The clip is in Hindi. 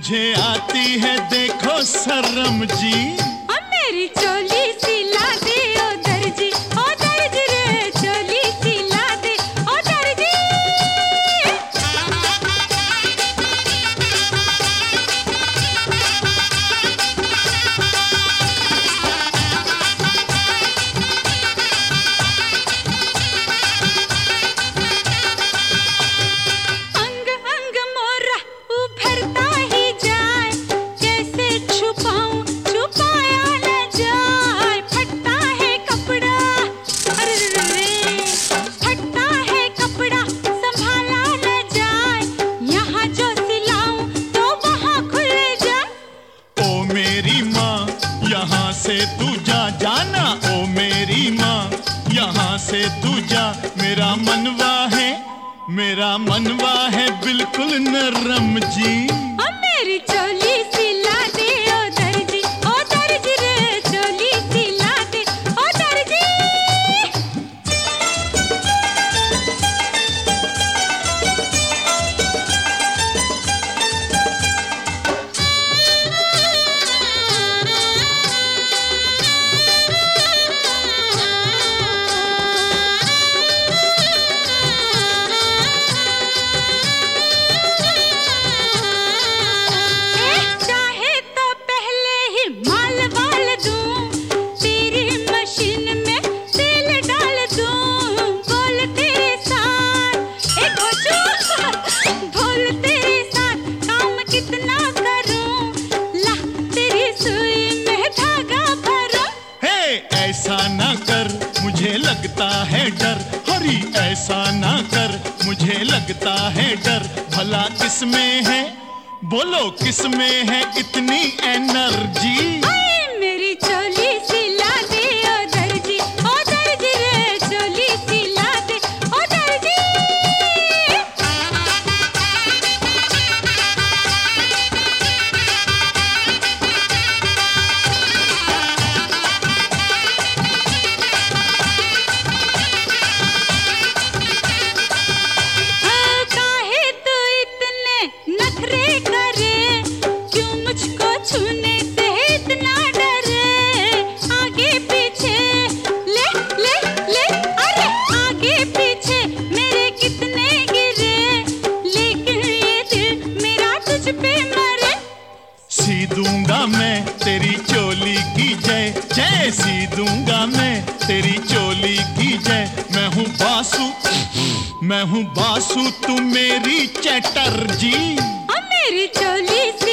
मुझे आती है देखो शर्म जी। अब मेरी चोली सिला दे ओ दर्जी, ओ दर्जी रे चोली सिला दे ओ दर्जी। अंग अंग मोरा उभरता ही जाए, कैसे छुपाऊं छुपाया न जाए। फटता है कपड़ा, अरे रे फटता है कपड़ा संभाला न जाए। यहाँ जो सिलाऊं तो वहाँ खुल जाए। ओ मेरी माँ यहाँ से तू जा जाना, ओ मेरी माँ यहाँ से तू जा। मेरा मनवा है बिल्कुल नरम जी। अब मेरी चोली सिला दे ओ दर्जी, ओ दर्जी रे चोली सिला दे ओ दर्जी। चाहे तो पहले ही माल वाल दूं, तेरी मशीन में तेल डाल दूं। बोल तेरे साथ एक बोल तेरे साथ काम कितना करूं, ला तेरी सुई में धागा भरूं। हे ऐसा ना कर मुझे लगता है डर, हरी ऐसा ना कर मुझे लगता है डर। भला किसमें है बोलो किसमें है इतनी एनर्जी। आए मेरी चोली सिला दे ओ दर्जी, ओ दर्जी रे चोली सिला दे ओ दर्जी। काहे तू इतने नखरे करे, क्यों मुझको छूने से इतना डरे। आगे पीछे ले ले ले, अरे आगे पीछे मेरे कितने गिरे, लेकिन ये दिल मेरा तुझ पे मरे। सी दूंगा मैं तेरी चोली की जय जय, सी दूंगा मैं तेरी चोली की जय। मैं हूँ बासु तू मेरी चटर्जी। अब मेरी चोली